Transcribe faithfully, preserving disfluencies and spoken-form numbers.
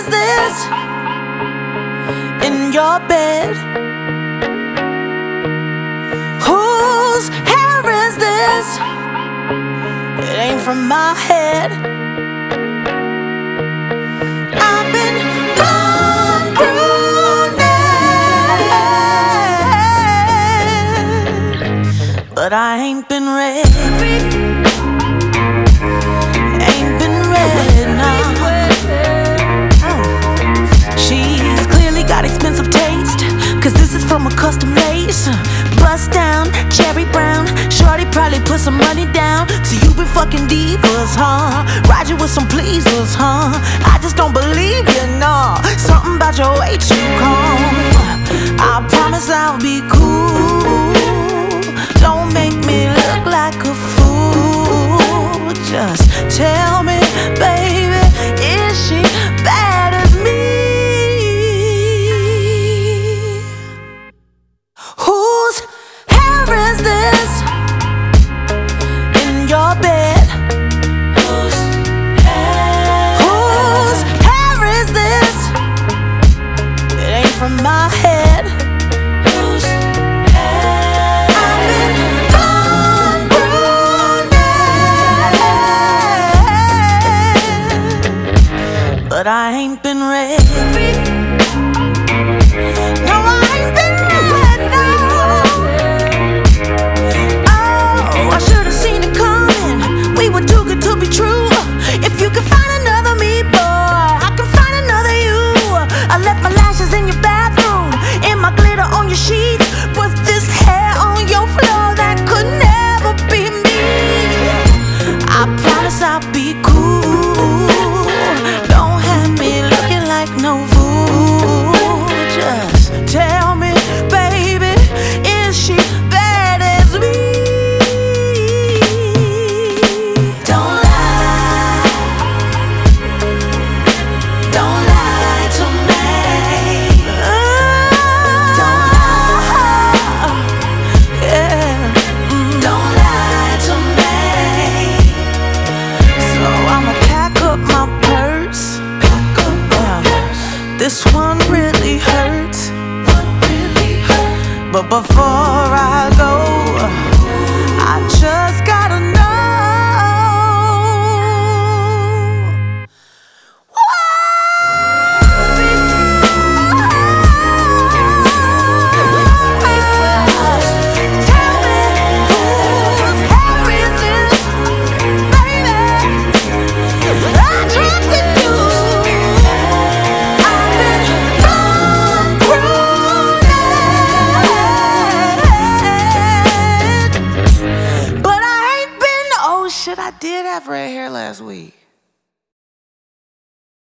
this in your bed? Whose hair is this? It ain't from my head. I've been gone brunette, but I ain't been red. Ain't been red, nah. She's clearly got expensive taste, cause this is from a custom lace. Bust down, cherry brown. Shorty probably put some money down. So you been fucking divas, huh? Ride you with some pleasers, huh? I just don't believe you, no. Something about your way too calm. I promise I'll be cool. Don't make me look like a fool. Just tell me, baby, is she bad as me? Whose hair is this in your bed? Whose hair? Whose hair is this? It ain't from my head. Whose hair? I've been gone brunette, but I ain't been red. No, I ain't been red, no. Oh, I should've seen it coming. We were too good to be true. If you can find another me, boy, I can find another you. I left my lashes in your bathroom, and my glitter on your sheets. Put this hair on your floor, that could never be me. I promise I'll be cool. Don't have me looking like no fool. Just tell me, baby, is she bad as me? Don't lie, don't lie to me. Don't lie, yeah. Don't lie to me. So I'ma pack up my purse. Yeah. This one really hurts. But before I go, I just gotta know. Tell me, whose hair is this, baby? I trusted you. I've been gone brunette, but I ain't been. Oh shit, I did have red hair last week.